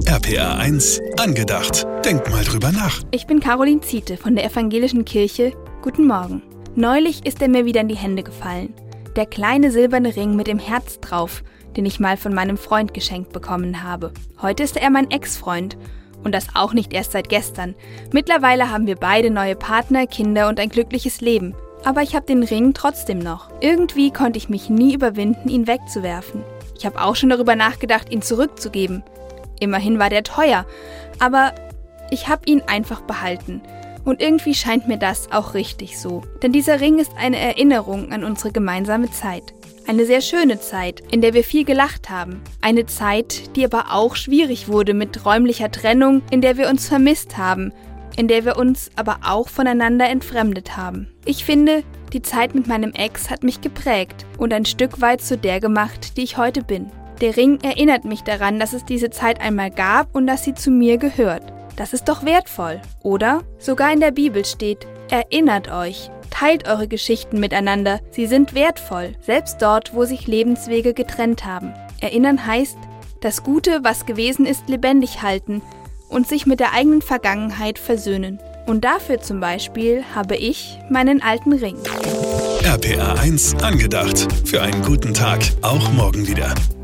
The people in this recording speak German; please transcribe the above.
RPR 1 angedacht. Denk mal drüber nach. Ich bin Caroline Ziete von der Evangelischen Kirche. Guten Morgen. Neulich ist er mir wieder in die Hände gefallen. Der kleine silberne Ring mit dem Herz drauf, den ich mal von meinem Freund geschenkt bekommen habe. Heute ist er mein Ex-Freund. Und das auch nicht erst seit gestern. Mittlerweile haben wir beide neue Partner, Kinder und ein glückliches Leben. Aber ich habe den Ring trotzdem noch. Irgendwie konnte ich mich nie überwinden, ihn wegzuwerfen. Ich habe auch schon darüber nachgedacht, ihn zurückzugeben. Immerhin war der teuer, aber ich habe ihn einfach behalten. Und irgendwie scheint mir das auch richtig so. Denn dieser Ring ist eine Erinnerung an unsere gemeinsame Zeit. Eine sehr schöne Zeit, in der wir viel gelacht haben. Eine Zeit, die aber auch schwierig wurde mit räumlicher Trennung, in der wir uns vermisst haben, in der wir uns aber auch voneinander entfremdet haben. Ich finde, die Zeit mit meinem Ex hat mich geprägt und ein Stück weit zu der gemacht, die ich heute bin. Der Ring erinnert mich daran, dass es diese Zeit einmal gab und dass sie zu mir gehört. Das ist doch wertvoll, oder? Sogar in der Bibel steht: Erinnert euch. Teilt eure Geschichten miteinander, sie sind wertvoll, selbst dort, wo sich Lebenswege getrennt haben. Erinnern heißt, das Gute, was gewesen ist, lebendig halten und sich mit der eigenen Vergangenheit versöhnen. Und dafür zum Beispiel habe ich meinen alten Ring. RPR 1 angedacht. Für einen guten Tag, auch morgen wieder.